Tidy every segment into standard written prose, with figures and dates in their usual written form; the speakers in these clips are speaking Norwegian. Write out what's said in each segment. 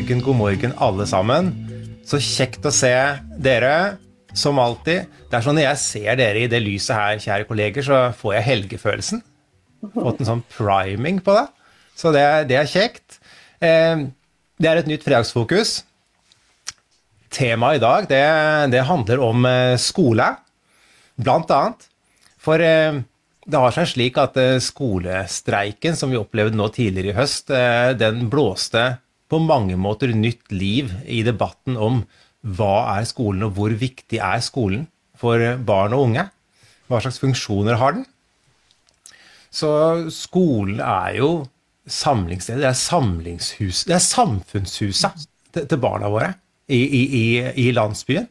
God morgen alle sammen. Så kjekt å se dere, som alltid. Det sånn når jeg ser dere i det lyset her, kjære kolleger, så får jeg helgefølelsen. Fått en sånn priming på det. Så det kjekt. Det et nytt fredagsfokus. Temaet i dag, det handler om skole, blant annet. For det har seg slik at skolestreiken, som vi opplevde nå tidligere i høst, den blåste på mange måter nytt liv i debatten om hva skolen, og hvor viktig skolen for barn og unge. Hva slags funksjoner har den? Så skolen jo samlingsstedet, det samlingshus, det samfunnshuset til barna våre i landsbyen.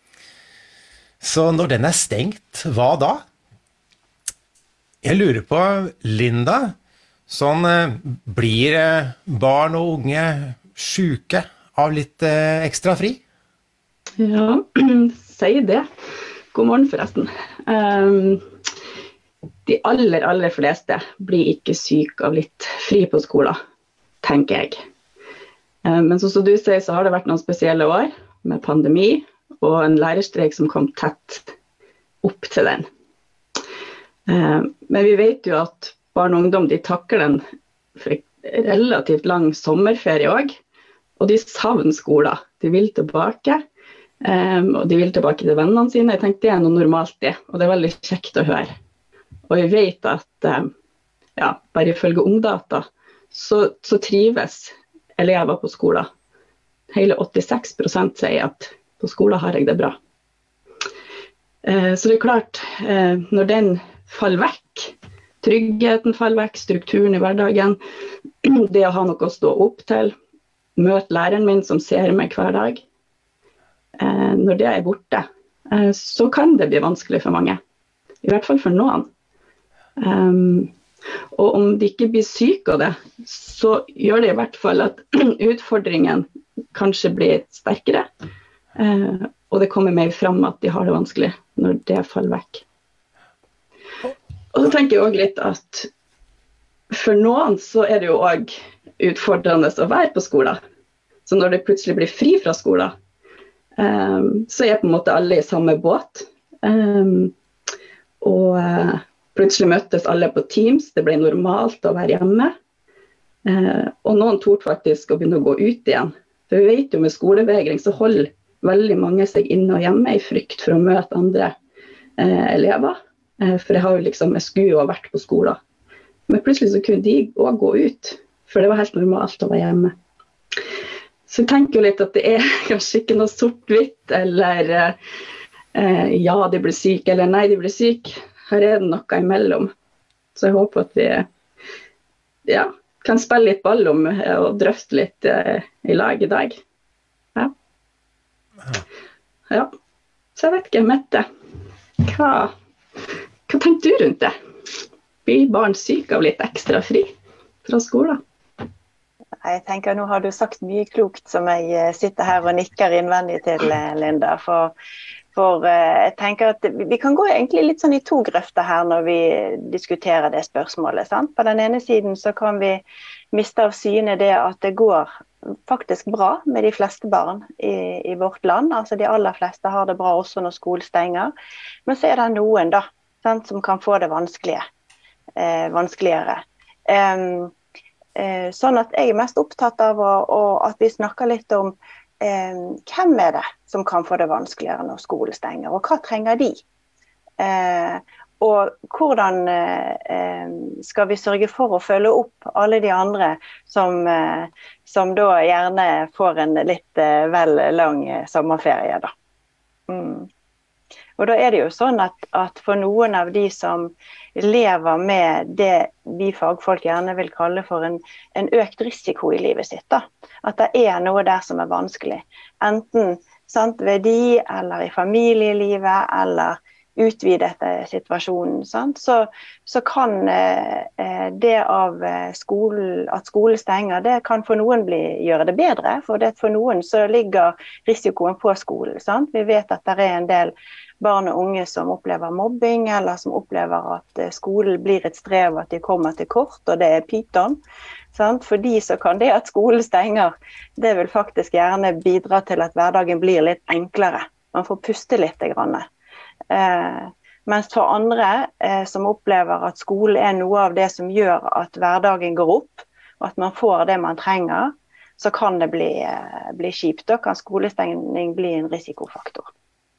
Så når den stengt, hva da? Jeg lurer på, Linda, sånn blir barn og unge syke av litt ekstra fri? Ja, si det. God morgen forresten. De aller fleste blir ikke syke av litt fri på skolen, tenker jeg. Men som du sier, så har det vært noen spesielle år med pandemi og en lærerstreik som kom tett opp til den. Men vi vet jo at barn og ungdom, de takler en relativt lang sommerferie også, og de savner skolen. De vil tilbake, og de vil tilbake til vennene sine. Jeg tenkte det noe normalt det, og det veldig kjekt å høre. Og jeg vet at, bare ifølge Ungdata, så trives elever på skolen. Hele 86% sier at på skolen har jeg det bra. Så det klart, når den faller vekk, tryggheten faller vekk, strukturen i hverdagen, det å ha noe å stå opp til, møte læreren min som ser meg hver dag. Når det borte, så kan det bli vanskelig for mange. I hvert fall for noen. Og om de ikke blir syke av det, så gjør det i hvert fall at utfordringen kanskje blir sterkere, og det kommer mer frem at de har det vanskelig når det faller vekk. Og så tenker jeg også litt at for noen så det jo også utfordrende å være på skolen. Så når det plutselig blir fri fra skolen, så på en måte alle i samme båt. Og plutselig møttes alle på Teams, det ble normalt å være hjemme. Og noen torde faktisk å begynne å gå ut igjen. For vi vet jo med skolevegring så holder veldig mange seg inne og hjemme i frykt for å møte andre elever. For jeg har jo liksom, jeg skulle jo ha vært på skolen. Men plutselig så kunne de også gå ut, for det var helt normalt å være hjemme. Så jeg tenker jo litt at det kanskje ikke noe sort-hvitt, eller ja, de blir syke, eller nei, de blir syke. Her det noe imellom. Så jeg håper at vi kan spille litt ball om og drøfte litt i lag i dag. Ja. Så jeg vet ikke, Mette, hva tenker du rundt det? Blir barn syke av litt ekstra fri fra skolen? Jeg tenker, nå har du sagt mye klokt som jeg sitter her og nikker innvendig til, Linda. For jeg tenker at vi kan gå egentlig litt sånn i to grøfter her når vi diskuterer det spørsmålet. Sant? På den ene siden så kan vi miste av syne det at det går faktisk bra med de fleste barn i vårt land. Altså de aller fleste har det bra også når skolen stenger. Men så det noen da, sant, som kan få det vanskeligere. Sånn at jeg mest opptatt av at vi snakker litt om hvem det som kan få det vanskeligere når skolen stenger, og hva trenger de? Og hvordan skal vi sørge for å følge opp alle de andre som da gjerne får en litt vel lang sommerferie da. Og da det jo sånn at for noen av de som lever med det vi fagfolk gjerne vil kalle for en økt risiko i livet sitt, da. At det noe der som vanskelig. Enten sant, ved de, eller i familielivet, eller utvidet situasjonen. Sant? Så kan det av at skolen stenger, det kan for noen gjøre det bedre. For noen så ligger risikoen på skolen. Sant? Vi vet at det en del barn og unge som opplever mobbing, eller som opplever at skolen blir et strev, at de kommer til kort, og det pyton. Sant? For de så kan det at skolen stenger, det vil faktisk gjerne bidra til at hverdagen blir litt enklere. Man får puste litt grann. Mens for andre som opplever at skolen noe av det som gjør at hverdagen går opp, og at man får det man trenger, så kan det bli kjipt. Da kan skolestengning bli en risikofaktor.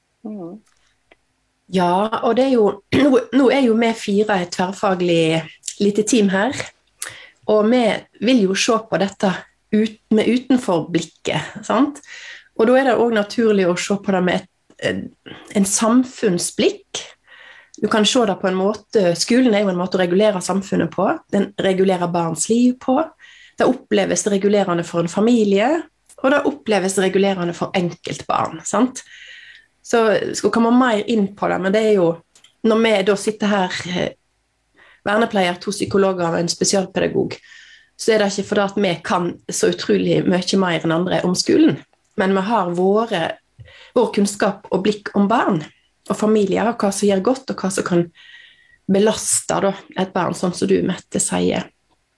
Ja, og det jo, nå jo vi 4 et tverrfaglig lite team her, og vi vil jo se på dette med utenforblikket, sant? Og da det også naturlig å se på det med en samfunnsblikk. Du kan se det på en måte, skolen jo en måte å regulere samfunnet på, den regulerer barns liv på, det oppleves regulerende for en familie, og det oppleves regulerende for enkeltbarn, sant? Så skal komme mer inn på det, men det jo, når vi da sitter her, vernepleier, 2 psykologer og en spesialpedagog, så det ikke fordi at vi kan så utrolig mye mer enn andre om skolen, men vi har vår kunnskap og blikk om barn og familier, og hva som gjør godt, og hva som kan belaste da, et barn, sånn som du, Mette, sier.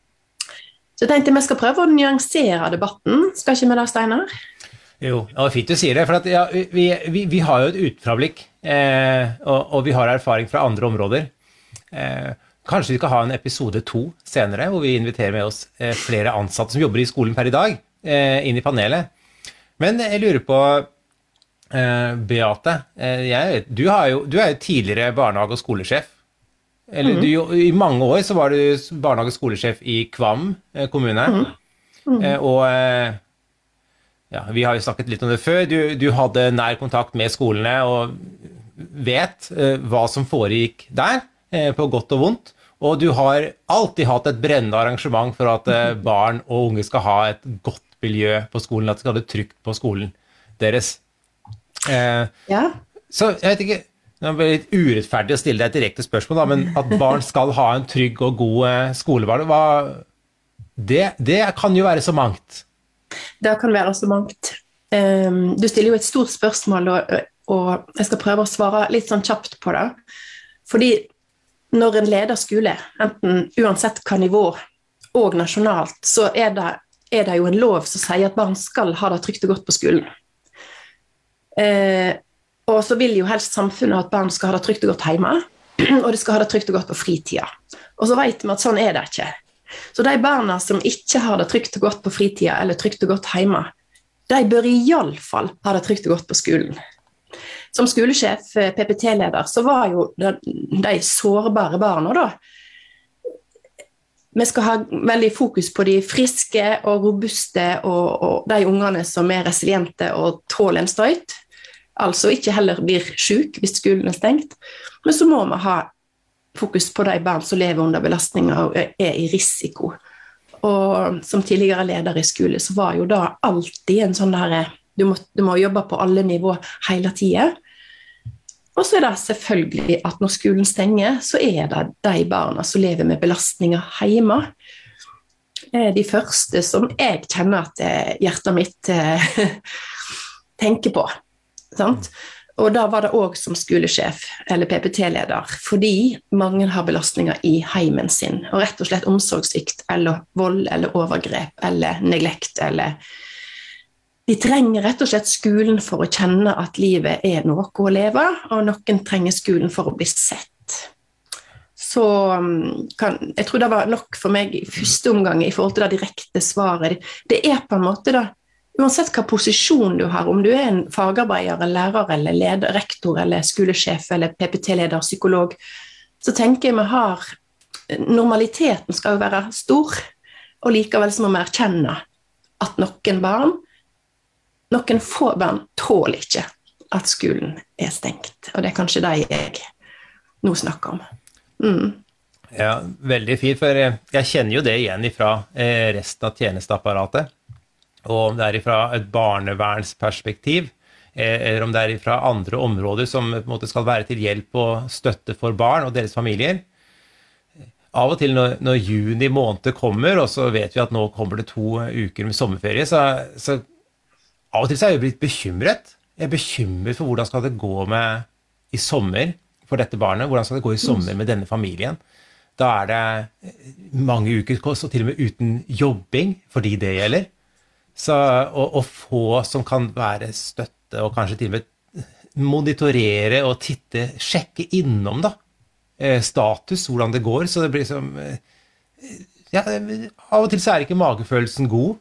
Så jeg tenkte vi skal prøve å nyansere debatten. Skal ikke vi da, Steinar? Jo, det var fint du sier det, for at, ja, vi har jo et utfrablikk, og vi har erfaring fra andre områder. Kanskje vi skal ha en episode 2 senere, hvor vi inviterer med oss flere ansatte som jobber i skolen per i dag, inn i panelet. Men jeg lurer på, Beate, du jo tidligere barnehage- og skolesjef. Eller i mange år så var du barnehage- og skolesjef i Kvam kommune. Og ja, vi har jo snakket litt om det før. Du hadde nær kontakt med skolene og vet hva som foregikk der, på godt og vondt. Og du har alltid hatt et brennende arrangement for at barn og unge skal ha et godt miljø på skolen, at de skal ha det trygt på skolen deres. Ja. Så jeg vet ikke, det blir litt urettferdig å stille deg et direkte spørsmål, da, men at barn skal ha en trygg og god skolebarn, det kan jo være så mangt. Det kan være så mangt. Du stiller jo et stort spørsmål, og jeg skal prøve å svare litt sånn kjapt på det. Fordi når en leder skole, enten uansett hva nivå og nasjonalt, så det jo en lov som sier at barn skal ha det trygt og godt på skolen. Og så vil jo helst samfunnet at barn skal ha det trygt og godt hjemme, og de skal ha det trygt og godt på fritida. Og så vet vi at sånn det ikke. Så de barna som ikke har det trygt og godt på fritida, eller trygt og godt hjemme, de bør i alle fall ha det trygt og godt på skolen. Som skolesjef, PPT-leder, så var jo de sårbare barna da. Vi skal ha veldig fokus på de friske og robuste, og de ungene som resiliente og tåler en støyt. Altså ikke heller blir syk hvis skolen stengt. Men så må vi ha fokus på de barn som lever under belastninger og i risiko. Og som tidligere leder i skole, så var jo da alltid en sånn der, du må jobbe på alle nivå hele tiden. Og så det selvfølgelig at når skolen stenger, så det de barna som lever med belastninger hjemme. De første som jeg kjenner at hjertet mitt tenker på. Sant? Og da var det også som skolesjef eller PPT-leder, fordi mange har belastninger i heimen sin, og rett og slett omsorgssvikt, eller vold, eller overgrep, eller neglekt, eller de trenger rett og slett skolen for å kjenne at livet noe å leve, og noen trenger skolen for å bli sett. Så jeg tror det var nok for meg i første omgang i forhold til det direkte svaret. Det på en måte da, uansett hva posisjon du har, om du en fagarbeider, lærer, eller leder, rektor, eller skolesjef, eller PPT-leder, psykolog, så tenker jeg vi har, normaliteten skal jo være stor, og likevel så må vi erkjenne at noen få barn tåler ikke at skolen stengt, og det kanskje det jeg nå snakker om. Ja, veldig fint, for jeg kjenner jo det igjen fra resten av tjenesteapparatet, og om det fra et barnevernsperspektiv, eller om det fra andre områder som på en måte skal være til hjelp og støtte for barn og deres familier. Av og til når juni måned kommer, og så vet vi at nå kommer det 2 uker med sommerferie, så av og til så jeg blitt bekymret. Jeg bekymret for hvordan skal det gå i sommer for dette barnet, hvordan skal det gå i sommer med denne familien. Da det mange uker, så til og med uten jobbing, fordi det gjelder. Så å få som kan være støtte, og kanskje til og med monitorere og sjekke innom da, status, hvordan det går, så det blir som, ja, av og til så ikke magefølelsen god.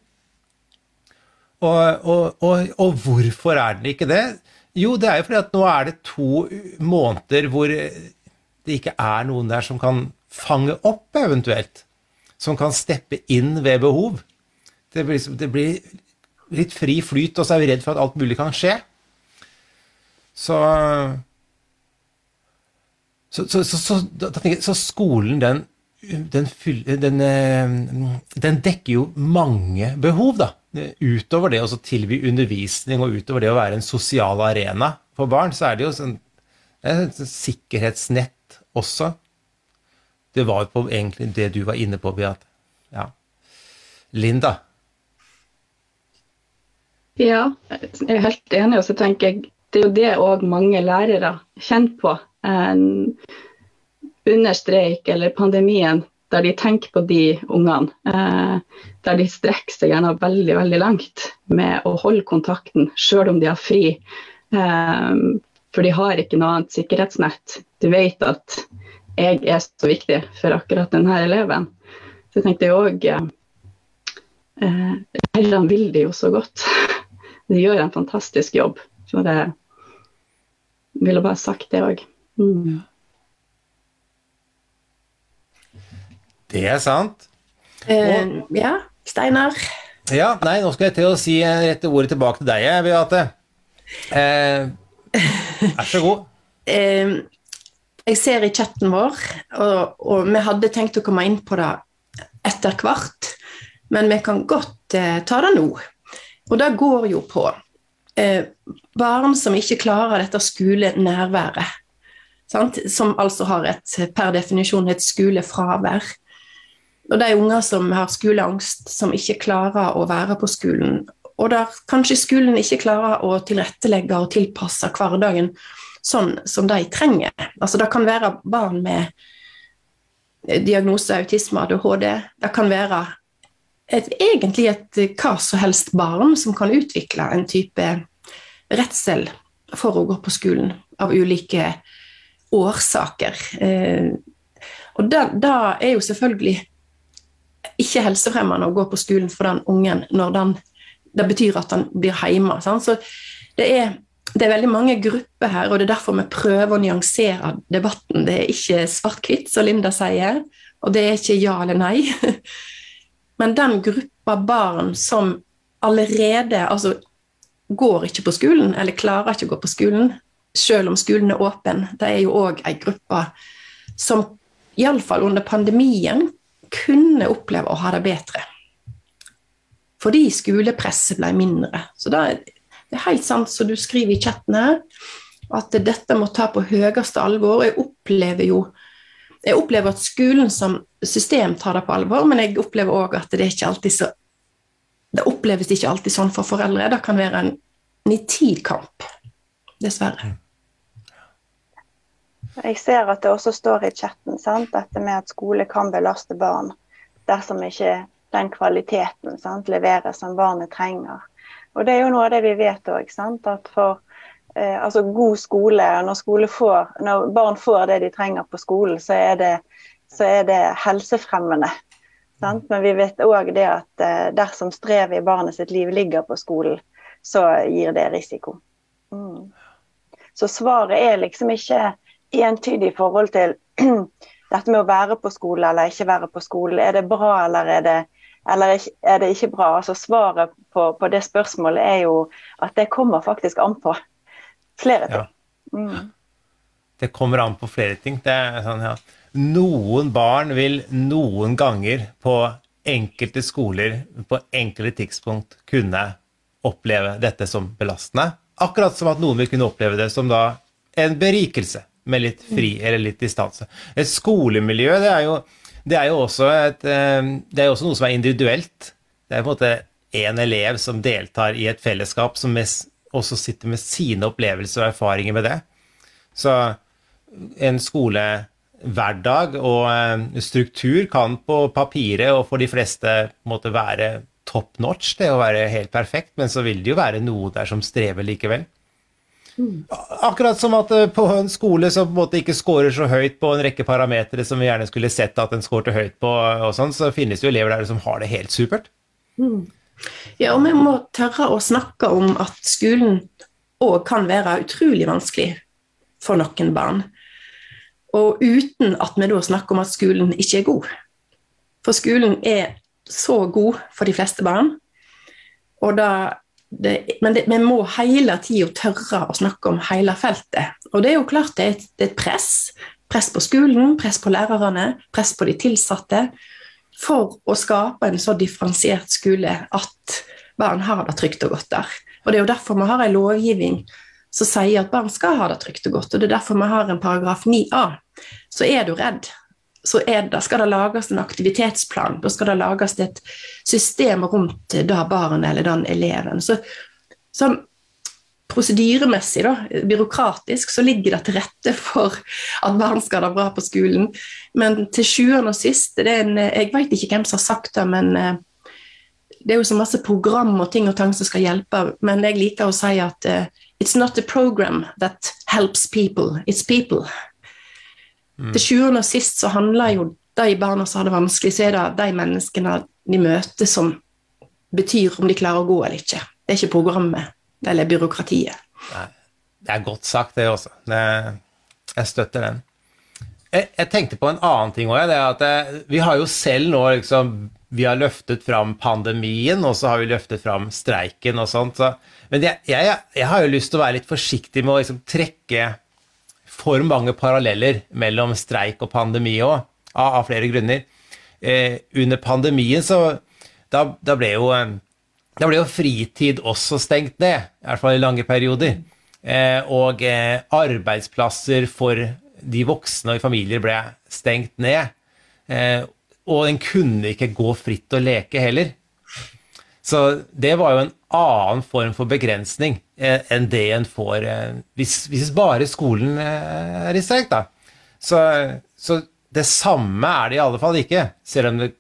Og hvorfor den ikke det? Jo, det jo fordi at nå det 2 måneder hvor det ikke noen der som kan fange opp eventuelt, som kan steppe inn ved behov. Det blir litt fri flyt, og så vi redd for at alt mulig kan skje. Så skolen, den dekker jo mange behov da, utover det å tilby undervisning, og utover det å være en sosial arena for barn, så det jo et sikkerhetsnett også. Det var jo egentlig det du var inne på, Beate. Ja. Linda? Ja, jeg helt enig, og så tenker jeg, det jo det også mange lærere kjenner på. Under streik eller pandemien, der de tenker på de ungene, der de strekker seg gjerne veldig, veldig langt med å holde kontakten, selv om de har fri. For de har ikke noe annet sikkerhetsnett. Du vet at jeg så viktig for akkurat denne eleven. Så jeg tenkte jo også, lærerne vil det jo så godt. De gjør en fantastisk jobb. Så det ville bare sagt det også. Det sant. Ja, Steinar. Ja, nei, nå skal jeg til å si rette ordet tilbake til deg, Beate. Så god. Jeg ser i chatten vår, og vi hadde tenkt å komme inn på det etter hvert, men vi kan godt ta det nå. Og det går jo på barn som ikke klarer dette skolenærværet, sant? Som altså har per definisjon et skolefravær. Og de unger som har skoleangst, som ikke klarer å være på skolen, og der kanskje skolen ikke klarer å tilrettelegge og tilpasse hverdagen sånn som de trenger. Altså det kan være barn med diagnose autisme, ADHD. Det kan være egentlig et hva som helst barn som kan utvikle en type redsel for å gå på skolen av ulike årsaker. Og det jo selvfølgelig ikke helsefremmende å gå på skolen for den ungen når det betyr at han blir hjemme. Sant? Så det veldig mange grupper her, og det derfor vi prøver å nyansere debatten. Det ikke svart-hvitt, som Linda sier, og det ikke ja eller nei. Men den gruppa barn som allerede går ikke på skolen, eller klarer ikke å gå på skolen, selv om skolen åpen, det jo også en gruppe som i alle fall under pandemien kunne oppleve å ha det bedre. Fordi skolepresset ble mindre. Så det helt sant, som du skriver i chatten her, at dette må ta på høyeste alvor. Jeg opplever at skolen som system tar det på alvor, men jeg opplever også at det oppleves ikke alltid sånn for foreldre. Det kan være en nitidkamp, dessverre. Jeg ser at det også står i chatten, sant? Dette med at skole kan belaste barn, dersom ikke den kvaliteten, sant, leveres som barnet trenger. Og det jo noe av det vi vet også, sant? At for god skole, når barn får det de trenger på skolen, så det helsefremmende. Sant? Men vi vet også det at dersom strev i barnet sitt liv ligger på skolen, så gir det risiko. Så svaret liksom ikke entydig i forhold til dette med å være på skole eller ikke være på skole. Det bra eller er det ikke bra? Altså svaret på det spørsmålet jo at det kommer faktisk an på flere ting. Ja. Det kommer an på flere ting. Det sånn, ja. Noen barn vil noen ganger på enkelte skoler på enkelte tidspunkt kunne oppleve dette som belastende. Akkurat som at noen vil kunne oppleve det som da en berikelse med litt fri eller litt distanse. Et skolemiljø, det jo også noe som individuelt. Det på en måte en elev som deltar i et fellesskap som også sitter med sine opplevelser og erfaringer med det. Så en skole hverdag og struktur kan på papiret og for de fleste måtte være top notch, det å være helt perfekt, men så vil det jo være noe der som strever likevel. Akkurat som at på en skole som på en måte ikke scorer så høyt på en rekke parametere som vi gjerne skulle sett at den scoret høyt på, og sånn, så finnes det jo elever der som har det helt supert. Ja, og vi må tørre å snakke om at skolen også kan være utrolig vanskelig for noen barn. Og uten at vi da snakker om at skolen ikke god. For skolen så god for de fleste barn, og men vi må hele tiden tørre å snakke om hele feltet. Og det jo klart det er et press på skolen, press på lærerne, press på de tilsatte, for å skape en så differensiert skole at barn har det trygt og godt der. Og det jo derfor vi har en lovgivning som sier at barn skal ha det trygt og godt, og det derfor vi har en paragraf 9a. Så du redd, så skal det lages en aktivitetsplan, da skal det lages et system rundt det barnet eller den eleven. Så prosedyremessig, byråkratisk, så ligger det til rette for at barn skal ha det bra på skolen. Men til sjuende og sist, jeg vet ikke hvem som har sagt det, men det jo så masse program og ting og tang som skal hjelpe, men jeg liker å si at it's not a program that helps people, it's people. Til sjuende og sist så handler jo de barna som har det vanskelig, så det de menneskene de møter som betyr om de klarer å gå eller ikke. Det ikke programmet, eller byråkratiet. Nei, det godt sagt det også. Jeg støtter den. Jeg tenkte på en annen ting også, det at vi har jo selv nå liksom, vi har løftet fram pandemien, og så har vi løftet fram streiken og sånt. Men jeg har jo lyst til å være litt forsiktig med å liksom, trekke for mange paralleller mellom streik og pandemi også, av flere grunner. Under pandemien så da ble jo fritid også stengt ned, i hvert fall i lange perioder. Og arbeidsplasser for de voksne og i familier ble stengt ned. Og en kunne ikke gå fritt og leke heller. Så det var jo en annen form for begrensning enn det en får hvis bare skolen i streik da. Så det samme det i alle fall ikke, selv om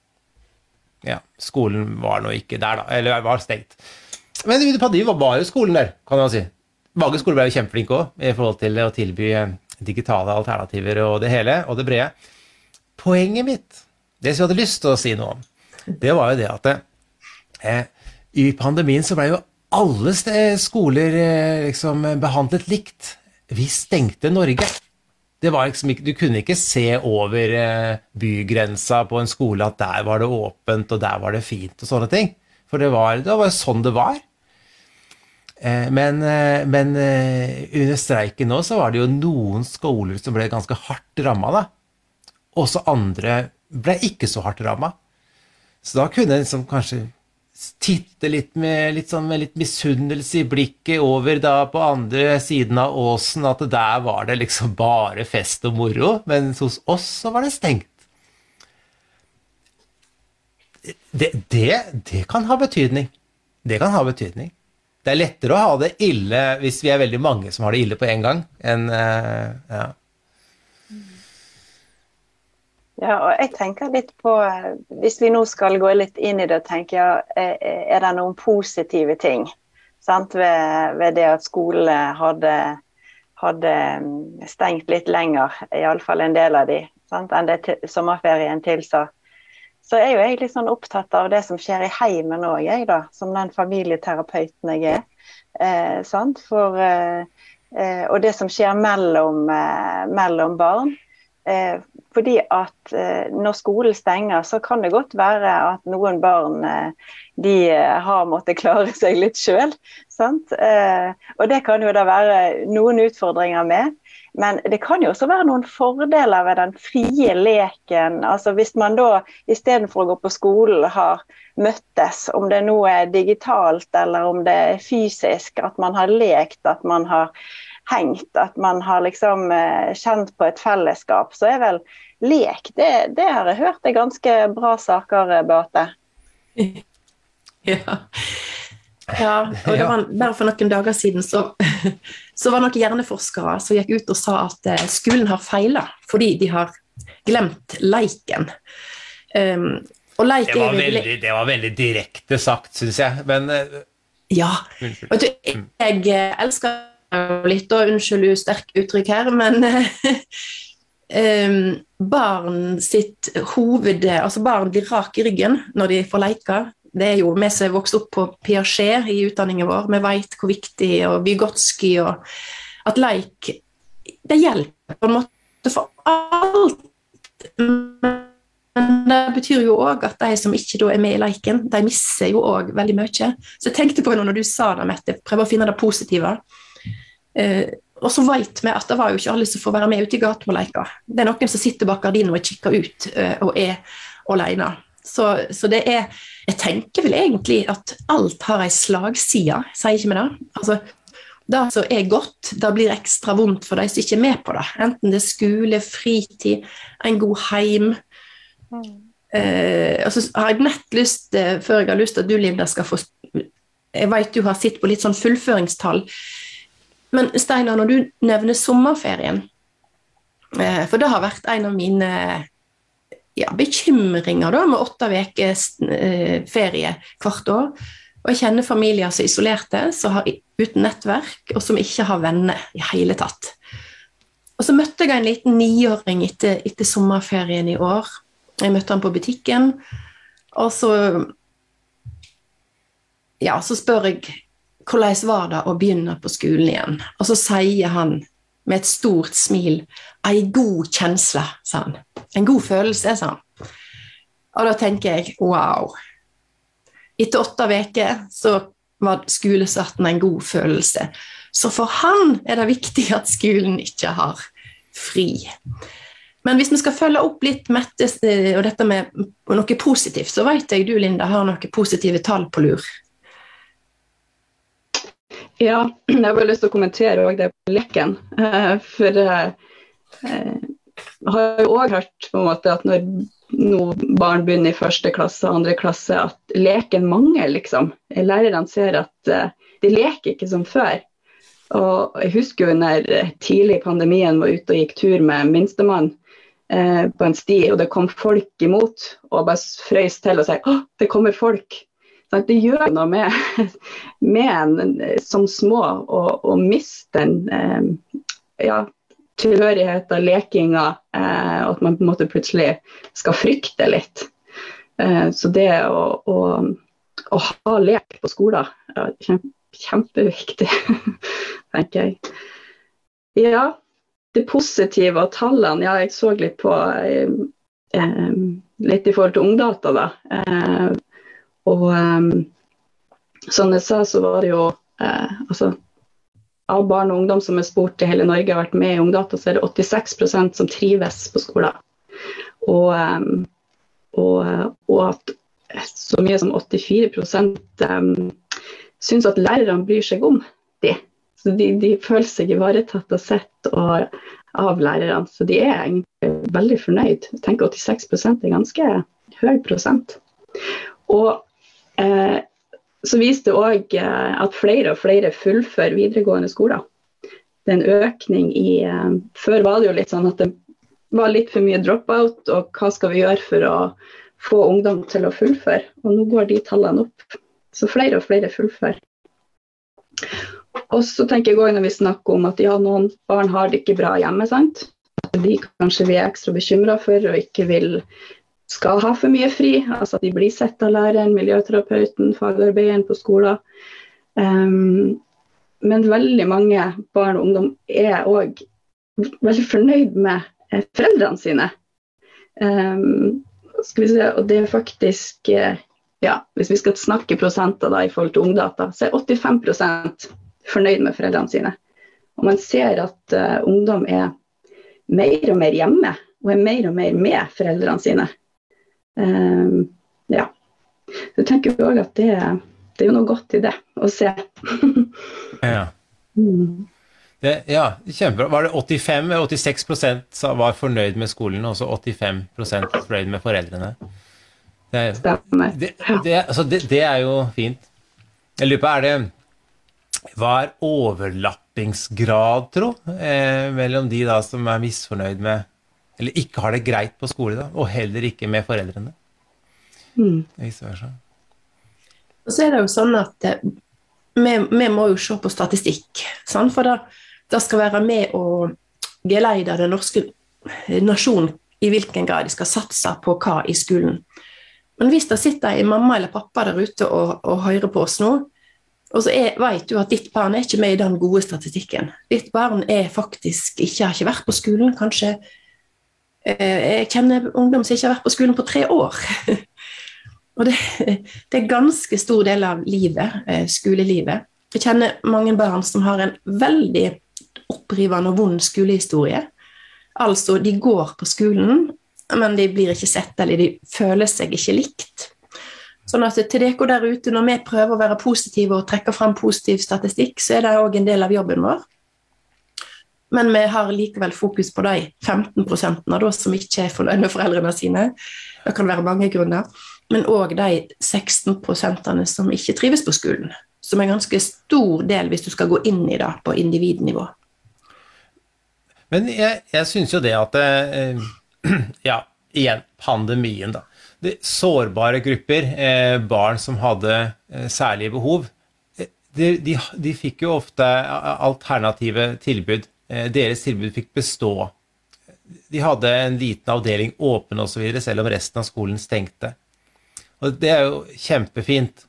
skolen var nå ikke der da, eller var stengt. Men det var bare skolen der, kan man si. Mange skoler ble jo kjempeflinke også, i forhold til å tilby digitale alternativer og det hele, og det brede. Poenget mitt, det som jeg hadde lyst til å si noe om, det var jo det at i pandemien så ble jo alle skoler liksom behandlet likt. Vi stengte Norge. Det var liksom ikke, du kunne ikke se over bygrensa på en skole at der var det åpent og der var det fint og sånne ting. For det var sånn det var. Men under streiken nå så var det jo noen skoler som ble ganske hardt rammet da. Også andre ble ikke så hardt rammet. Så da kunne en liksom kanskje titte litt med litt misunnelse i blikket over da på andre siden av åsen, at der var det liksom bare fest og moro, men hos oss så var det stengt. Det kan ha betydning. Det kan ha betydning. Det lettere å ha det ille hvis vi veldig mange som har det ille på en gang, enn, Ja, og jeg tenker litt på, hvis vi nå skal gå litt inn i det, tenker jeg, det noen positive ting, sant, ved det at skolene hadde stengt litt lenger, i alle fall en del av de, sant, enn det sommerferien tilsa. Så jo jeg litt sånn opptatt av det som skjer i heimen også, jeg da, som den familieterapeuten jeg sant, og det som skjer mellom barn, fordi at når skolen stenger, så kan det godt være at noen barn de har måttet klare seg litt selv, sant? Og det kan jo da være noen utfordringer med, men det kan jo også være noen fordeler ved den frie leken. Altså hvis man da, i stedet for å gå på skolen, har møttes, om det nå digitalt eller om det fysisk, at man har lekt, at man har hengt, at man har liksom kjent på et fellesskap, så vel lek, det har jeg hørt ganske bra saker, Beate. Ja. Ja, og det var bare for noen dager siden så, så var noen hjerneforskere som gikk ut og sa at skolen har feilet fordi de har glemt leiken. Og leik det var veldig direkte sagt, synes jeg, men ja, vet du, jeg elsker litt, og unnskyld sterk uttrykk her, men barn sitt altså barn blir rak i ryggen når de får leika. Det jo vi som vokst opp på Piaget i utdanningen vår, vi vet hvor viktig, og Vygotsky, og at leik, det hjelper på en måte for alt. Men det betyr jo også at de som ikke da med i leiken, de misser jo også veldig mye. Så jeg tenkte på det når du sa det, Mette, prøv å finne det positive. Og så vet vi at det var jo ikke alle som får være med ut i gaten og leike. Det noen som sitter bak gardinen og kikker ut og alene. Så det jeg tenker vel egentlig at alt har en slagside, sier ikke vi det? Altså, det som godt, det blir ekstra vondt for de som ikke med på det. Enten det skole, fritid, en god heim. Og så har jeg nett lyst, før jeg har lyst at du, Linda, skal få, jeg vet du har sitt på litt sånn fullføringstall, men Steinar, når du nevner sommerferien, for det har vært en av mine bekymringer da, med 8 ukers ferie hvert år, og jeg kjenner familier som er isolerte, som har uten nettverk, og som ikke har venner i hele tatt. Og så møtte jeg en liten 9-åring etter sommerferien i år. Jeg møtte han på butikken, og så spør jeg hvordan var det å begynne på skolen igjen. Og så sier han med et stort smil, en god kjensle, sa han. En god følelse, sa han. Og da tenker jeg, wow. Etter 8 uker så var skolestarten en god følelse. Så for han er det viktig at skolen ikke har fri. Men hvis vi skal følge opp litt Mette, og dette med noe positivt, så vet jeg du, Linda, har noen positive tall på lur. Ja, jeg har bare lyst til å kommentere også det på leken. For jeg har jo også hørt på en måte at når barn begynner i 1. klasse og 2. klasse, at leken mangler liksom. Lærerne ser at de leker ikke som før. Og jeg husker jo når tidlig i pandemien var ute og gikk tur med minstemann på en sti, og det kom folk imot, og bare frøys til og sa, det kommer folk. Så det gjør noe med en som små, og miste den tilhørigheten, lekinga, og at man på en måte plutselig skal frykte litt. Så det å ha lek på skolen er kjempeviktig, tenker jeg. Ja, det positive og tallene, jeg så litt på litt i forhold til ungdata da, og som jeg sa, så var det jo av barn og ungdom som er spurt i hele Norge har vært med i ungdata, så er det 86% som trives på skolen. Og at så mye som 84% synes at lærerne bryr seg om de. Så de føler seg ivaretatt og sett av lærerne, så de er egentlig veldig fornøyd. Jeg tenker 86% er ganske høy prosent. Og så viste det også at flere og flere fullfører videregående skoler. Det er en økning før var det jo litt sånn at det var litt for mye dropout, og hva skal vi gjøre for å få ungdom til å fullføre? Og nå går de tallene opp. Så flere og flere fullfører. Og så tenker jeg også når vi snakker om at noen barn har det ikke bra hjemme, sant? De kanskje vi er ekstra bekymret for og ikke skal ha for mye fri, altså at de blir sett av læreren, miljøterapeuten, fagarbeideren på skolen. Men veldig mange barn og ungdom er også veldig fornøyd med foreldrene sine. Skal vi se, og det er faktisk, hvis vi skal snakke prosenter da, i forhold til ungdata, så er 85% fornøyd med foreldrene sine. Og man ser at ungdom er mer og mer hjemme, og er mer og mer med foreldrene sine. Så jeg tenker jo også at det er jo noe godt i det å se. Ja. Kjempebra. Var det 86% som var fornøyd med skolen, og så 85% fornøyd med foreldrene? Stemmer. Det er jo fint. Jeg lurer på, hva overlappingsgrad, tro, mellom de da som misfornøyd med, eller ikke har det greit på skole da, og heller ikke med foreldrene? Hvis det sånn. Og så det jo sånn at vi må jo se på statistikk, sant? For det skal være med å geleide den norske nasjonen i hvilken grad de skal satse på hva i skolen. Men hvis det sitter en mamma eller pappa der ute og hører på oss nå, og så vet du at ditt barn ikke med i den gode statistikken. Ditt barn faktisk har ikke vært på skolen, kanskje. Jeg kjenner ungdom som ikke har vært på skolen på 3 år. Og det ganske stor del av livet, skolelivet. Jeg kjenner mange barn som har en veldig opprivende og vond skolehistorie. Altså, de går på skolen, men de blir ikke sett, eller de føler seg ikke likt. Sånn at til dere der ute, når vi prøver å være positive og trekke frem positiv statistikk, så det også en del av jobben vår. Men vi har likevel fokus på de 15% da, som ikke fornøyd med foreldrene sine. Det kan være mange grunner. Men også de 16% som ikke trives på skolen, som en ganske stor del hvis du skal gå inn i det på individnivå. Men jeg synes jo det at ja, igjen, pandemien da. De sårbare grupper, barn som hadde særlige behov, de fikk jo ofte alternative tilbud. Deres tilbud fikk bestå. De hadde en liten avdeling åpen og så videre, selv om resten av skolen stengte. Og det jo kjempefint.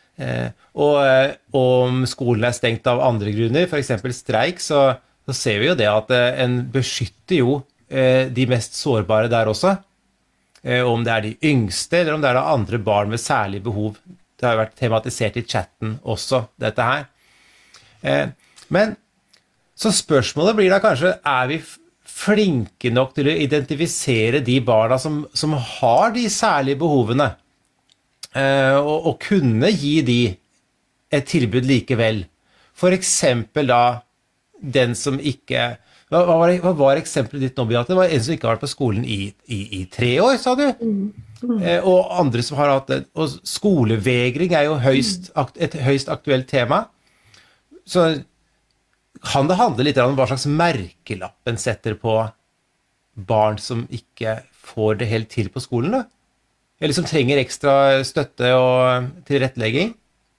Og om skolen stengt av andre grunner, for eksempel streik, så ser vi jo det at en beskytter jo de mest sårbare der også, om det de yngste, eller om det andre barn med særlige behov. Det har jo vært tematisert i chatten også, dette her. Men så spørsmålet blir da kanskje, vi flinke nok til å identifisere de barna som har de særlige behovene, og kunne gi de et tilbud likevel? For eksempel da, den som ikke... Hva var eksempelet ditt nå, Beate? Det var en som ikke har vært på skolen i 3 år, sa du? Og andre som har hatt det. Og skolevegring jo et høyst aktuelt tema. Så kan det handle litt om hva slags merkelapp en setter på barn som ikke får det helt til på skolen, da? Eller som trenger ekstra støtte og tilrettelegging?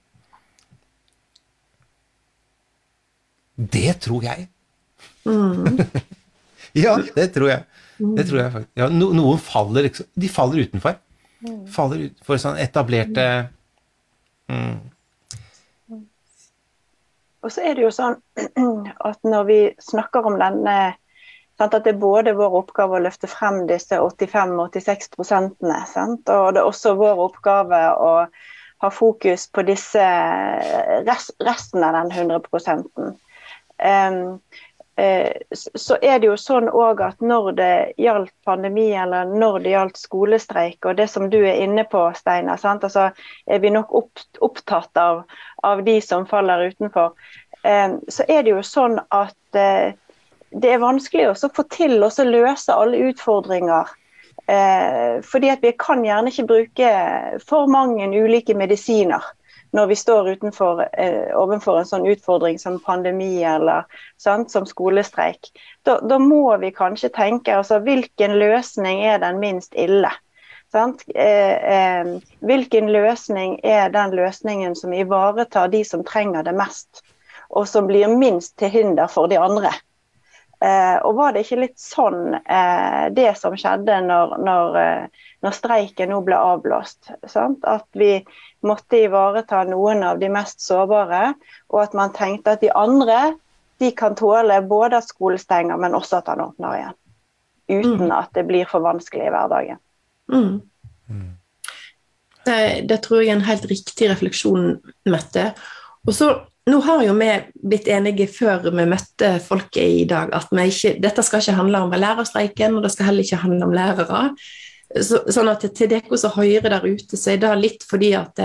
Det tror jeg. Ja, det tror jeg. Det tror jeg faktisk. Ja, noen faller utenfor. Faller utenfor sånn etablerte... Og så det jo sånn at når vi snakker om denne, sant, at det både vår oppgave å løfte frem disse 85-86%, sant, og det også vår oppgave å ha fokus på disse resten av den 100%. Så det jo sånn også at når det gjaldt pandemi, eller når det gjaldt skolestreik, og det som du inne på, Steinar, sant? Altså, vi nok opptatt av de som faller utenfor, så det jo sånn at det vanskelig også å få til å løse alle utfordringer, fordi at vi kan gjerne ikke bruke for mange ulike medisiner når vi står overfor en sånn utfordring som pandemi eller sant, som skolestreik. Da må vi kanskje tenke, altså, hvilken løsning den minst ille? Sant? Hvilken løsning den løsningen som ivaretar de som trenger det mest, og som blir minst til hinder for de andre? Og var det ikke litt sånn det som skjedde når streiken nå ble avblåst? Sant? At vi måtte ivareta noen av de mest sårbare, og at man tenkte at de andre, de kan tåle både at skolestenger, men også at han åpner igjen, uten at det blir for vanskelig i hverdagen. Det tror jeg en helt riktig refleksjon, Mette. Og så, nå har jo vi blitt enige før vi møtte folket i dag, at dette skal ikke handle om lærerstreiken, og det skal heller ikke handle om lærere. Sånn at til dere som hører der ute, så det litt fordi at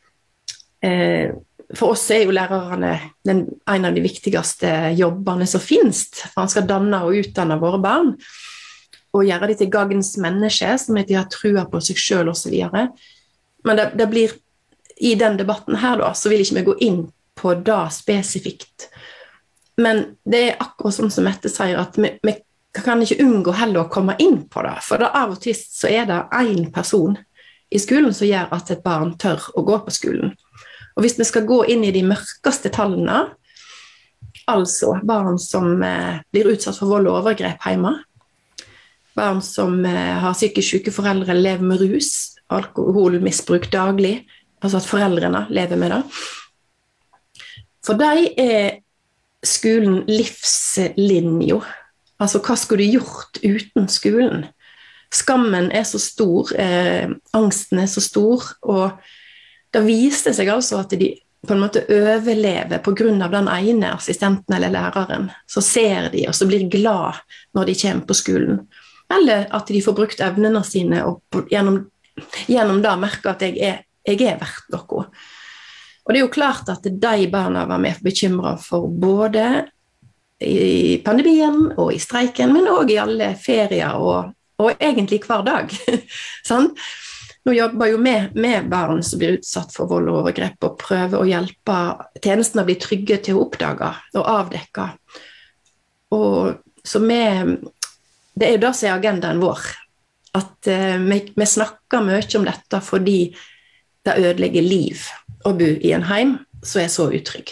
for oss jo lærerne en av de viktigste jobbene som finnes, for han skal danne og utdanne våre barn, og gjøre det til gagns menneske, som de har trua på seg selv og så videre. Men det blir i den debatten her da, så vil ikke vi gå inn på det spesifikt. Men det akkurat sånn som Mette sier, at vi kan ikke unngå heller å komme inn på det, for da av og til så det en person i skolen som gjør at et barn tør å gå på skolen. Og hvis vi skal gå inn i de mørkeste tallene, altså barn som blir utsatt for vold og overgrep hjemme, barn som har psykisk syke foreldre, lever med rus, alkoholmisbruk daglig, altså at foreldrene lever med det. For dem skolen livslinja. Altså, hva skulle du gjort uten skolen? Skammen så stor, angsten så stor, og det viste seg altså at de på en måte overlever på grunn av den ene assistenten eller læreren. Så ser de, og så blir glad når de kommer på skolen. Eller at de får brukt evnene sine, og gjennom det merker at jeg verdt noe. Og det jo klart at de barna var med bekymret for både i pandemien og i streiken, men også i alle ferier og egentlig hver dag. Sånn? Nå jobber jo med barn som blir utsatt for vold og overgrep, og prøver å hjelpe tjenestene å bli trygge til å oppdage og avdekke. Og så det jo det som agendaen vår, at vi snakker mye om dette fordi det ødelegger liv å bo i en heim som så utrygg.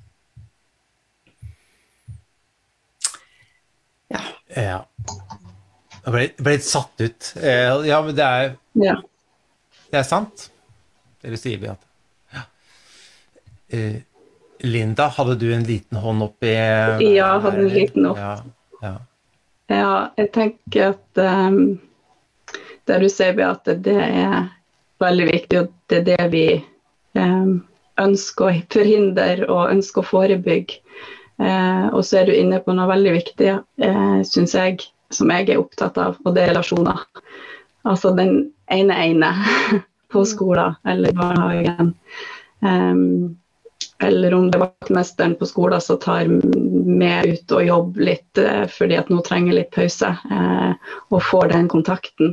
Ja. Ja. Jeg ble litt satt ut. Ja, men det sant. Det du sier, Beate. Ja. Linda, hadde du en liten hånd opp i... Ja, jeg hadde en liten opp. Ja, jeg tenker at det du sier, Beate, det veldig viktig, og det det vi ønsker å forhindre og ønsker å forebygge. Og så du inne på noe veldig viktig, synes jeg, som jeg opptatt av, og det relasjoner. Altså den ene på skolen eller barnehagen. Eller om det vaktmesteren på skolen som tar med ut og jobber litt fordi at nå trenger litt pause, og får den kontakten.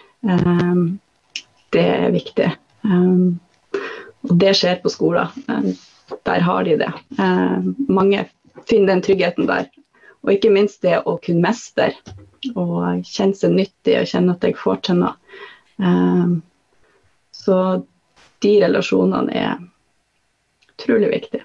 Det viktig. Og det skjer på skolen. Der har de det. Mange finner den tryggheten der. Og ikke minst det å kunne mestre og kjenne seg nyttig og kjenne at jeg får til noe. Så de relasjonene utrolig viktige.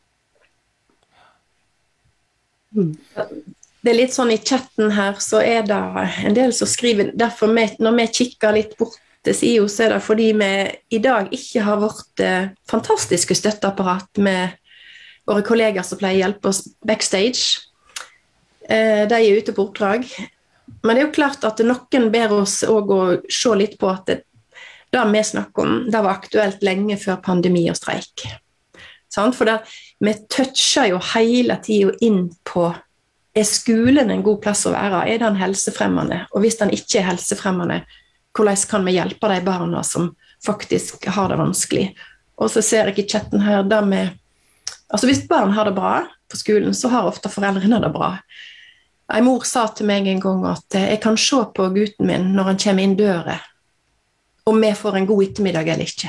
Det litt sånn i chatten her, så det en del som skriver, derfor når vi kikker litt bort til siden, så det fordi vi i dag ikke har vårt fantastiske støtteapparat med våre kolleger som pleier å hjelpe oss backstage. De ute på oppdrag. Men det jo klart at noen ber oss også å se litt på at det vi snakker om, det var aktuelt lenge før pandemi og streik. For vi toucher jo hele tiden inn på skolen en god plass å være? Den helsefremmende? Og hvis den ikke helsefremmende, hvordan kan vi hjelpe de barna som faktisk har det vanskelig? Og så ser jeg i chatten her, altså hvis barn har det bra på skolen, så har ofte foreldrene det bra. En mor sa til meg en gang at jeg kan se på gutten min når han kommer inn døra, om vi får en god ettermiddag eller ikke.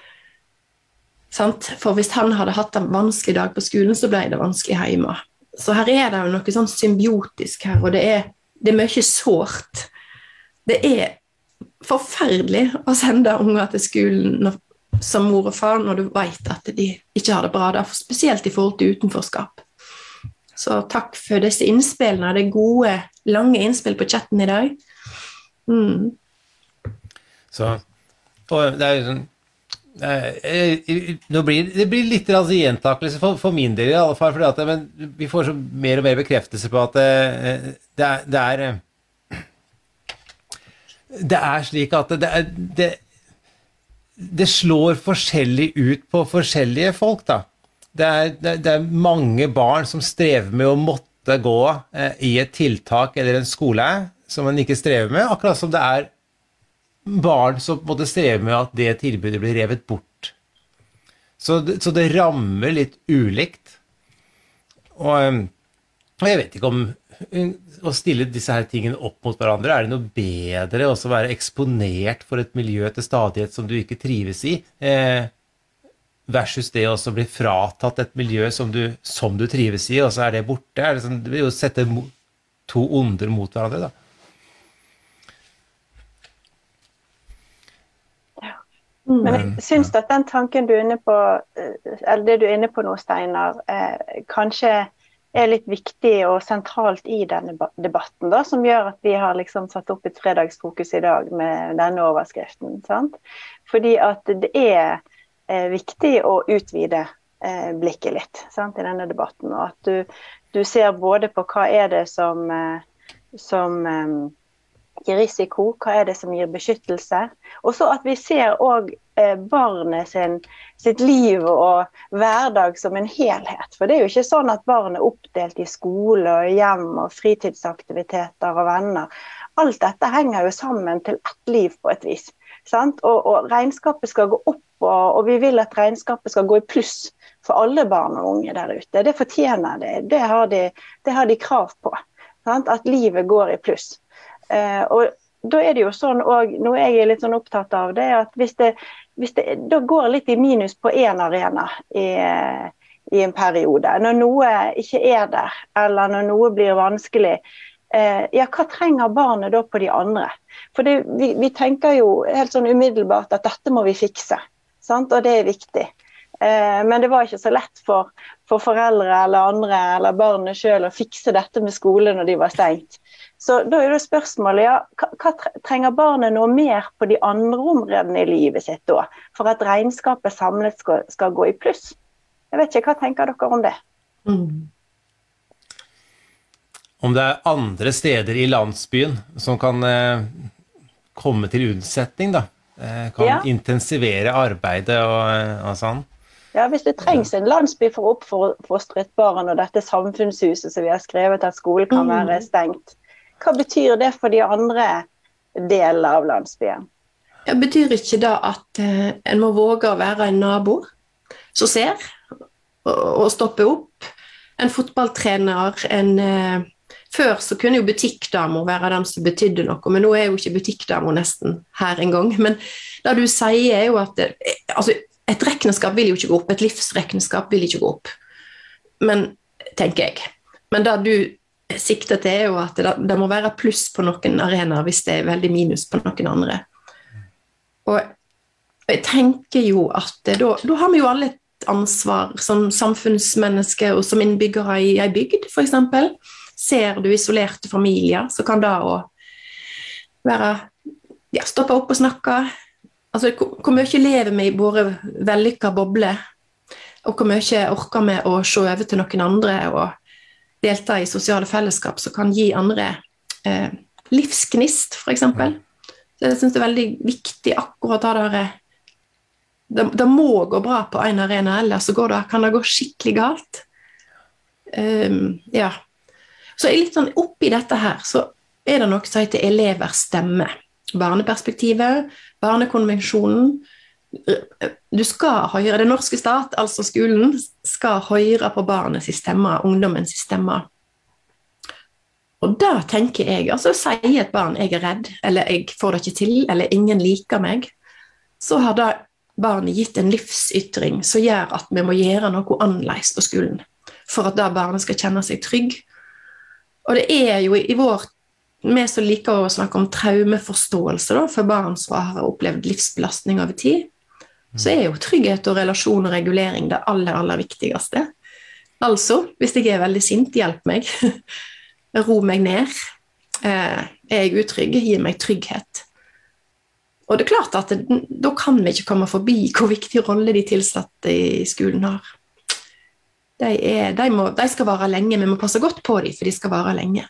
For hvis han hadde hatt en vanskelig dag på skolen, så ble det vanskelig hjemme. Så her det jo noe sånn symbiotisk her, og det mye sårt. Det forferdelig å sende unger til skolen som mor og far når du vet at de ikke har det bra, spesielt i forhold til utenforskap. Så takk for disse innspillene, det gode, lange innspill på chatten i dag. Så, og det jo sånn, det blir litt gjentakelse for min del i alle fall, fordi men vi får så mer og mer bekreftelse på at det slik at det slår forskjellig ut på forskjellige folk da. Det mange barn som strever med å måtte gå i et tiltak eller en skole som man ikke strever med, akkurat som det barn som måtte streve med at det tilbudet blir revet bort. Så det rammer litt ulikt. Og jeg vet ikke om å stille disse her tingene opp mot hverandre, det noe bedre også å være eksponert for et miljø til stadighet som du ikke trives i, versus det også bli fratatt et miljø som du trives i, og så det borte. Det sånn, det vil jo sette to onder mot hverandre, da. Men jeg synes at den tanken du inne på, eller det du inne på nå, Steinar, kanskje litt viktig og sentralt i denne debatten, da, som gjør at vi har liksom satt opp et fredagsfokus i dag med denne overskriften, sant? Fordi at det viktig å utvide blikket litt, sant, i denne debatten, og at du ser både på hva det som gir risiko, hva det som gir beskyttelse, og så at vi ser også barnet sitt liv og hverdag som en helhet. For det jo ikke sånn at barn oppdelt i skole og hjem og fritidsaktiviteter og venner. Alt dette henger jo sammen til ett liv på et vis. Sant? Og regnskapet skal gå opp, og vi vil at regnskapet skal gå i pluss for alle barn og unge der ute. Det fortjener de. Det har de krav på. Sant? At livet går i pluss. Og da det jo sånn, og noe jeg litt sånn opptatt av det, at hvis det da går litt i minus på en arena i en periode, når noe ikke der, eller når noe blir vanskelig, hva trenger barnet da på de andre? For vi tenker jo helt sånn umiddelbart at dette må vi fikse, sant? Og det viktig. Men det var ikke så lett for foreldre eller andre, eller barnet selv å fikse dette med skole når de var stengt. Så da det spørsmålet, hva trenger barnet noe mer på de andre områdene i livet sitt da, for at regnskapet samlet skal gå i pluss? Jeg vet ikke, hva tenker dere om det? Om det andre steder i landsbyen som kan komme til unnsetning da, kan intensivere arbeidet og sånn. Ja, hvis det trengs en landsby for å oppfostre et barn, og dette samfunnshuset som vi har skrevet at skolen kan være stengt, hva betyr det for de andre deler av landsbyen? Det betyr ikke da at en må våge å være en nabo som ser og stoppe opp. En fotballtrener, før så kunne jo butikkdamer være dem som betydde noe, men nå jo ikke butikkdamer nesten her en gang. Men det du sier jo at et regnskap vil jo ikke gå opp, et livsregnskap vil ikke gå opp. Men, tenker jeg. Men det du siktet jo at det må være pluss på noen arenaer hvis det veldig minus på noen andre. Og jeg tenker jo at da har vi jo alle et ansvar som samfunnsmennesker og som innbyggere i en bygd, for eksempel. Ser du isolerte familier, så kan det også være stoppe opp og snakke. Altså, hvor mye lever vi i våre vellykkede bobler, og hvor mye orker vi å se over til noen andre og delta i sosiale fellesskap som kan gi andre livsgnist, for eksempel. Så jeg synes det veldig viktig akkurat det må gå bra på en arena, ellers så kan det gå skikkelig galt. Så litt sånn oppi dette her, så det noe som heter elevers stemme. Barneperspektivet, barnekonvensjonen. Du skal høre, den norske stat, altså skolen, skal høre på barnets stemme, ungdommens stemme. Og da tenker jeg, altså sier et barn jeg redd, eller jeg får det ikke til, eller ingen liker meg, så har da barnet gitt en livsytring som gjør at vi må gjøre noe annerledes på skolen, for at da barnet skal kjenne seg trygg. Og det jo i vår, vi som liker å snakke om traumeforståelse da, for barn som har opplevd livsbelastning over tid, så jo trygghet og relasjon og regulering det aller viktigste. Altså, hvis jeg veldig sint, hjelp meg. Ro meg ned. Jeg utrygg, gi meg trygghet. Og det klart at da kan vi ikke komme forbi hvor viktig rolle de tilsatte i skolen har. De skal vare lenge, men vi må passe godt på dem, for de skal vare lenge.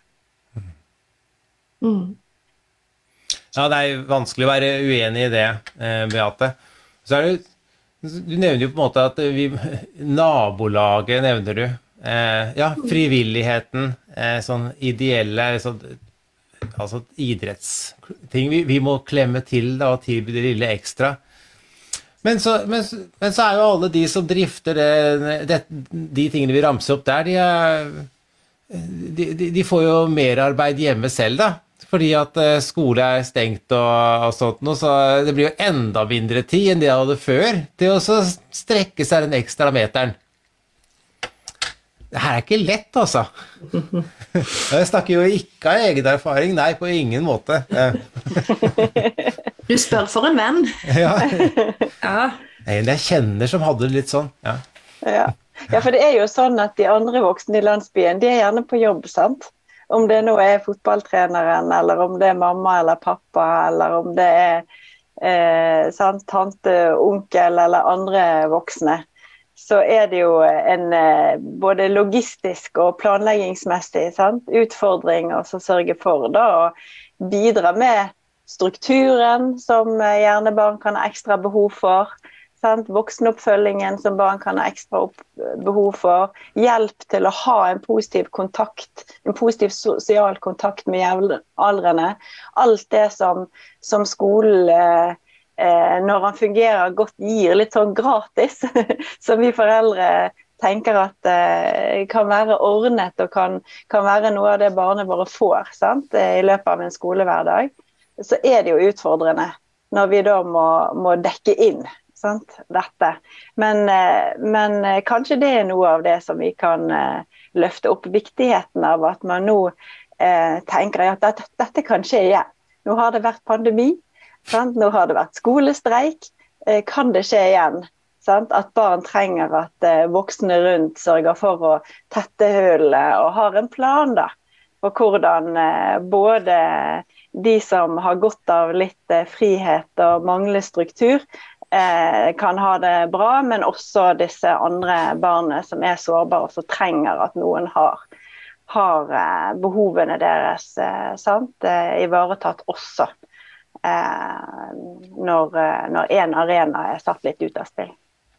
Ja, det vanskelig å være uenig i det, Beate. Så det, du nevner jo på en måte at nabolaget nevner du. Frivilligheten, sånn ideelle, altså idrettsting. Vi må klemme til da, og tilby det lille ekstra. Men så jo alle de som drifter de tingene vi ramser opp der, de får jo mer arbeid hjemme selv da. Fordi at skole stengt og sånt noe, så det blir jo enda mindre tid enn det jeg hadde før til å så strekke seg den ekstra meteren. Det her ikke lett, altså. Jeg snakker jo ikke av egen erfaring, nei, på ingen måte. Du spør for en venn. Ja. Ja. En jeg kjenner som hadde det litt sånn, ja. Ja, for det jo sånn at de andre voksne i landsbyen, de gjerne på jobb, sant? Om det nå fotballtreneren, eller om det mamma eller pappa, eller om det sant, tante, onkel eller andre voksne, så det jo en både logistisk og planleggingsmessig sant, utfordring å sørge for da, å bidra med strukturen som gjerne barn kan ha ekstra behov for, sant? Voksenoppfølgingen som barn kan ha ekstra behov for, hjelp til å ha en positiv kontakt, en positiv sosial kontakt med jevnaldrende, alt det som skolen når han fungerer godt gir litt sånn gratis, som vi foreldre tenker at kan være ordnet og kan være noe av det barnet bare får sant? I løpet av en skolehverdag, så det jo utfordrende når vi da må dekke inn sant? Dette. Men kanskje det noe av det som vi kan løfte opp viktigheten av at man nå tenker at dette kan skje igjen. Nå har det vært pandemi, sant? Nå har det vært skolestreik, kan det skje igjen sant? At barn trenger at voksne rundt sørger for å tette hullet og har en plan da, for hvordan både de som har godt av litt frihet og mangler struktur kan ha det bra, men også disse andre barna som sårbare og som trenger at noen har behovene deres sant? Ivaretatt også. Når en arena satt litt ut av spill.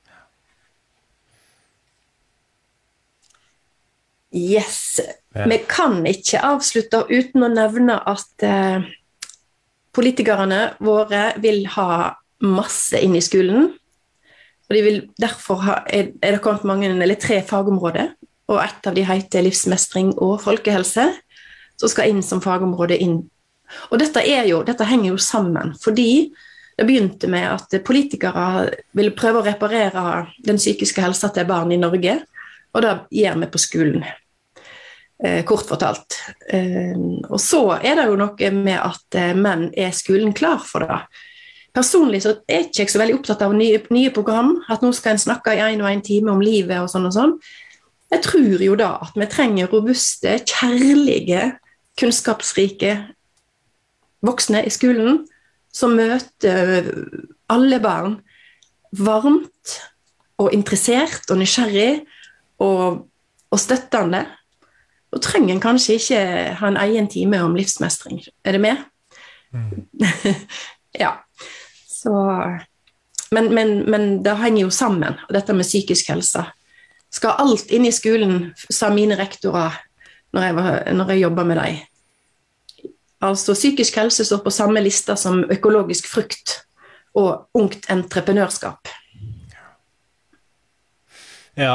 Yes, vi kan ikke avslutte uten å nevne at politikerne våre vil ha masse inn i skolen, og de vil derfor det kommet mange, eller 3 fagområder, og et av de heter livsmestring og folkehelse, som skal inn som fagområde inn. Og dette henger jo sammen, fordi det begynte med at politikere ville prøve å reparere den psykiske helsa til barn i Norge, og det gjør vi på skolen, kort fortalt. Og så det jo noe med at menn skolen klar for det. Personlig så ikke jeg så veldig opptatt av nye program, at nå skal en snakke i 1 og 1 time om livet og sånn. Jeg tror jo da at vi trenger robuste, kjærlige, kunnskapsrike voksne i skolen som møter alle barn varmt og interessert og nysgjerrig og støttende. Og trenger en kanskje ikke ha en egen time om livsmestring. Det med? Ja. Så, men det henger jo sammen, dette med psykisk helse. Skal alt inn i skolen, sa mine rektorer når jeg jobber med dem. Altså, psykisk helse står på samme lista som økologisk frukt og ungt entreprenørskap. Ja,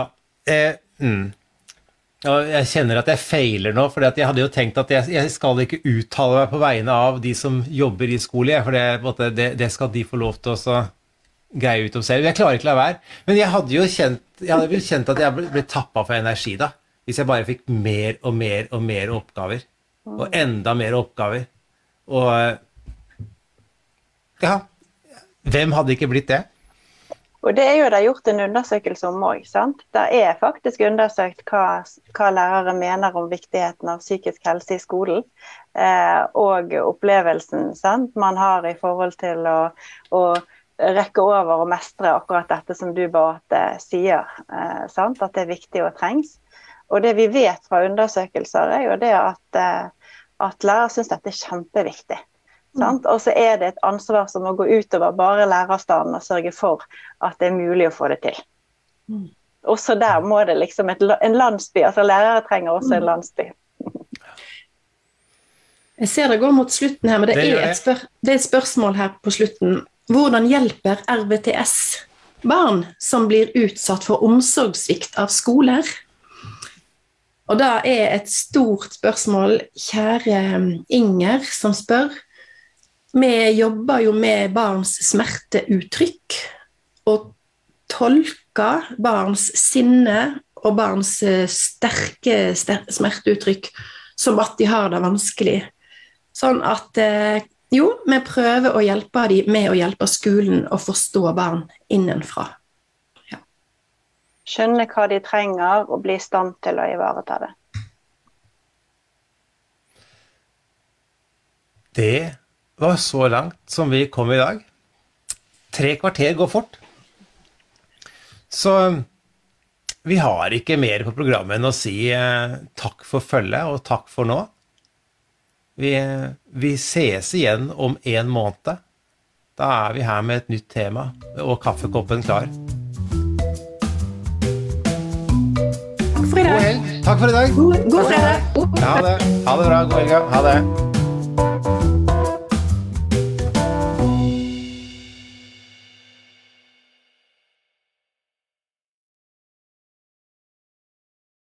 jeg kjenner at jeg feiler nå, for jeg hadde jo tenkt at jeg skal ikke uttale meg på vegne av de som jobber i skole, for det skal de få lov til å greie ut om selv. Jeg klarer ikke la være. Men jeg hadde jo kjent at jeg ble tappet for energi da, hvis jeg bare fikk mer og mer og mer oppgaver. Og enda mer oppgaver. Og ja, hvem hadde ikke blitt det? Og det jo det gjort en undersøkelse om også, sant? Det faktisk undersøkt hva lærere mener om viktigheten av psykisk helse i skolen, og opplevelsen sant? Man har i forhold til å rekke over og mestre akkurat dette som du bare sier, sant? At det viktig og trengs. Og det vi vet fra undersøkelser jo det at lærere synes dette kjempeviktig. Sant? Og så det et ansvar som må gå utover bare lærerstanden og sørge for at det mulig å få det til. Også der må det liksom en landsby, altså lærere trenger også en landsby. Jeg ser det går mot slutten her, men det et spørsmål her på slutten. Hvordan hjelper RVTS barn som blir utsatt for omsorgssvikt av skoler? Og da et stort spørsmål, kjære Inger som spør. Vi jobber jo med barns smerteuttrykk, og tolker barns sinne og barns sterke smerteuttrykk som at de har det vanskelig. Sånn at, jo, vi prøver å hjelpe dem med å hjelpe skolen å forstå barn innenfra. Skjønne hva de trenger og bli i stand til å ivareta det. Det var så langt som vi kom i dag. 3 kvarter går fort. Så vi har ikke mer på programmet enn å si takk for følget og takk for nå. Vi ses igjen om 1 måned. Da vi her med et nytt tema og kaffekoppen klar. God helg. Takk for i dag. God fredag. Ha det bra. God helg. Ha det.